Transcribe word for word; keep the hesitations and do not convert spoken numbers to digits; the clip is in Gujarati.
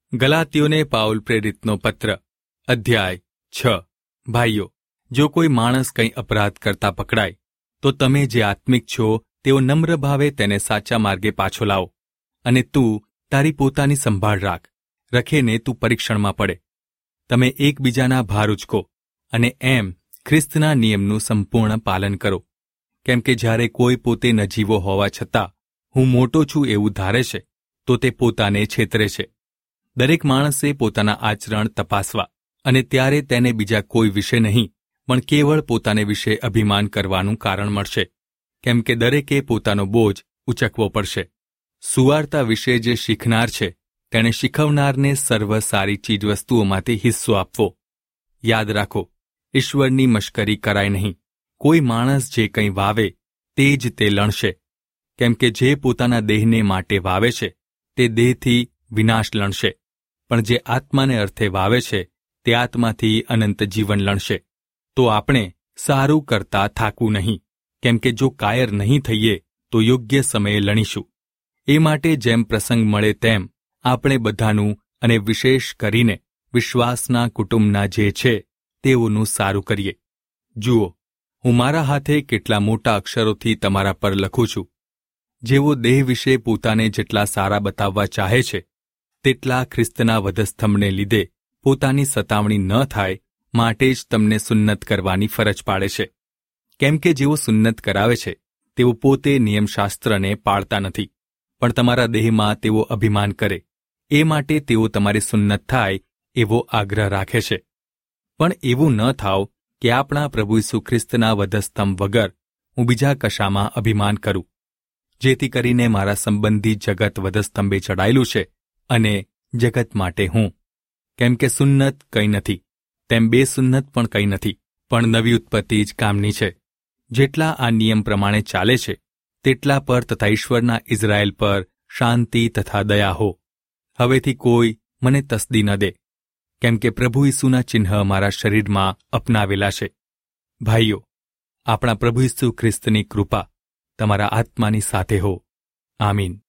ગલાતીઓને પાઉલ પ્રેરિતનો પત્ર અધ્યાય છ. ભાઈઓ, જો કોઈ માણસ કંઈ અપરાધ કરતા પકડાય તો તમે જે આત્મિક છો તેઓ નમ્ર ભાવે તેને સાચા માર્ગે પાછો લાવો, અને તું તારી પોતાની સંભાળ રાખ, રખેને તું પરીક્ષણમાં પડે. તમે એકબીજાના ભાર ઉચકો અને એમ ખ્રિસ્તના નિયમનું સંપૂર્ણ પાલન કરો, કેમ કે જ્યારે કોઈ પોતે નજીવો હોવા છતાં હું મોટો છું એવું ધારે છે તો તે પોતાને છેતરે છે. દરેક માણસે પોતાના આચરણ તપાસવા અને ત્યારે તેને બીજા કોઈ વિશે નહીં પણ કેવળ પોતાને વિશે અભિમાન કરવાનું કારણ મળશે, કેમ કે દરેકે પોતાનો બોજ ઉચકવો પડશે. સુવાર્તા વિશે જે શીખનાર છે તેણે શીખવનારને સર્વ સારી ચીજવસ્તુઓમાંથી હિસ્સો આપવો. યાદ રાખો, ઈશ્વરની મશ્કરી કરાય નહીં. કોઈ માણસ જે કંઈ વાવે તે જ તે લણશે, કેમ કે જે પોતાના દેહને માટે વાવે છે તે દેહથી વિનાશ લણશે, પણ જે આત્માને અર્થે વાવે છે તે આત્માથી અનંત જીવન લણશે. તો આપણે સારું કરતા થાકવું નહીં, કેમ કે જો કાયર નહીં થઈએ તો યોગ્ય સમયે લણીશું. એ માટે જેમ પ્રસંગ મળે તેમ આપણે બધાનું અને વિશેષ કરીને વિશ્વાસના કુટુંબના જે છે તેઓનું સારું કરીએ. જુઓ, હું મારા હાથે કેટલા મોટા અક્ષરોથી તમારા પર લખું છું. જેઓ દેહ વિશે પોતાને જેટલા સારા બતાવવા ચાહે છે તેટલા ખ્રિસ્તના વધસ્તંભને લીધે પોતાની સતાવણી ન થાય માટે જ તમને સુન્નત કરવાની ફરજ પાડે છે. કેમ કે જેઓ સુન્નત કરાવે છે તેઓ પોતે નિયમશાસ્ત્રને પાળતા નથી, પણ તમારા દેહમાં તેઓ અભિમાન કરે, એ માટે તેઓ તમારી સુન્નત થાય એવો આગ્રહ રાખે છે. પણ એવું ન થાવ કે આપણા પ્રભુ ઈસુ ખ્રિસ્તના વધસ્તંભ વગર હું બીજા કશામાં અભિમાન કરું, જેથી કરીને મારા સંબંધી જગત વધસ્તંભે ચડાયેલું છે અને જગત માટે હું. કેમ કે સુન્નત કંઈ નથી, તેમ બે સુન્નત પણ કંઈ નથી, પણ નવી ઉત્પત્તિ જ કામની છે. જેટલા આ નિયમ પ્રમાણે ચાલે છે તેટલા પર તથા ઈશ્વરના ઇઝરાયેલ પર શાંતિ તથા દયા હો. હવેથી કોઈ મને તસ્દી ન દે, કેમ કે પ્રભુ ઈસુના ચિહ્ન મારા શરીરમાં અપનાવેલા છે. ભાઈઓ, આપણા પ્રભુ ઈસુ ખ્રિસ્તની કૃપા તમારા આત્માની સાથે હો. આમીન.